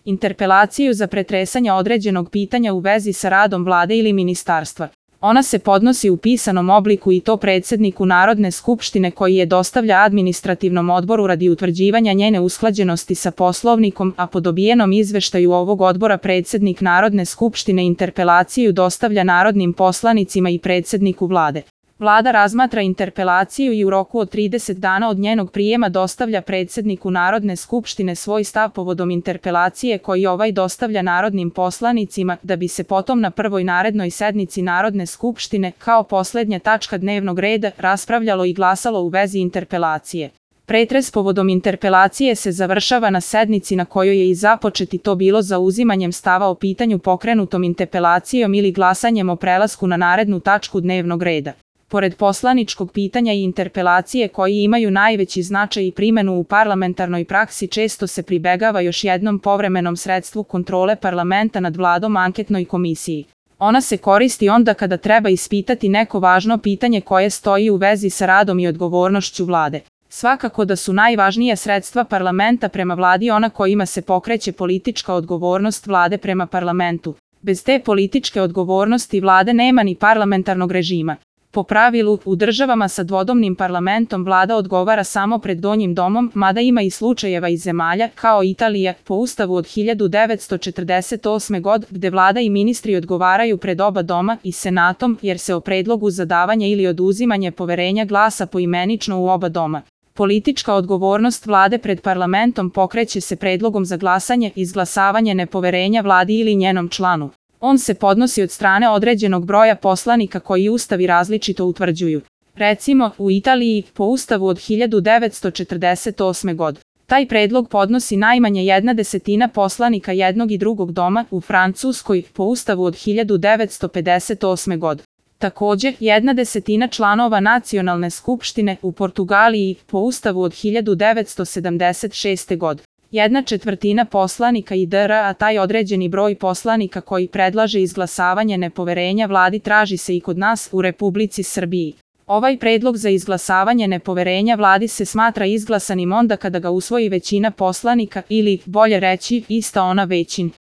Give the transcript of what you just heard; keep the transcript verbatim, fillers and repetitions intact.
interpelaciju za pretresanje određenog pitanja u vezi sa radom vlade ili ministarstva. Ona se podnosi u pisanom obliku i to predsjedniku Narodne skupštine koji je dostavlja administrativnom odboru radi utvrđivanja njene usklađenosti sa Poslovnikom, a po dobijenom izveštaju ovog odbora predsjednik Narodne skupštine interpelaciju dostavlja narodnim poslanicima i predsjedniku vlade. Vlada razmatra interpelaciju i u roku od trideset dana od njenog prijema dostavlja predsjedniku Narodne skupštine svoj stav povodom interpelacije koji ovaj dostavlja narodnim poslanicima, da bi se potom na prvoj narednoj sednici Narodne skupštine, kao posljednja tačka dnevnog reda, raspravljalo i glasalo u vezi interpelacije. Pretres povodom interpelacije se završava na sednici na kojoj je i započet i to bilo zauzimanjem stava o pitanju pokrenutom interpelacijom ili glasanjem o prelasku na narednu tačku dnevnog reda. Pored poslaničkog pitanja i interpelacije koji imaju najveći značaj i primjenu u parlamentarnoj praksi, često se pribegava još jednom povremenom sredstvu kontrole parlamenta nad vladom, anketnoj komisiji. Ona se koristi onda kada treba ispitati neko važno pitanje koje stoji u vezi sa radom i odgovornošću vlade. Svakako da su najvažnija sredstva parlamenta prema vladi ona kojima se pokreće politička odgovornost vlade prema parlamentu. Bez te političke odgovornosti vlade nema ni parlamentarnog režima. Po pravilu, u državama sa dvodomnim parlamentom vlada odgovara samo pred donjim domom, mada ima i slučajeva iz zemalja, kao Italija, po ustavu od hiljadu devetsto četrdeset osme. godine, gde vlada i ministri odgovaraju pred oba doma i senatom, jer se o predlogu za davanje ili oduzimanje poverenja glasa poimenično u oba doma. Politička odgovornost vlade pred parlamentom pokreće se predlogom za glasanje, izglasavanje nepoverenja vladi ili njenom članu. On se podnosi od strane određenog broja poslanika koji ustavi različito utvrđuju. Recimo, u Italiji, po ustavu od hiljadu devetsto četrdeset osme. godine. Taj predlog podnosi najmanje jedna desetina poslanika jednog i drugog doma, u Francuskoj, po ustavu od hiljadu devetsto pedeset osme. godine. Također, jedna desetina članova nacionalne skupštine, u Portugaliji, po ustavu od hiljadu devetsto sedamdeset šeste. godine. Jedna četvrtina poslanika i dr. a taj određeni broj poslanika koji predlaže izglasavanje nepoverenja vladi traži se i kod nas u Republici Srbiji. Ovaj predlog za izglasavanje nepoverenja vladi se smatra izglasanim onda kada ga usvoji većina poslanika ili, bolje reći, ista ona većina.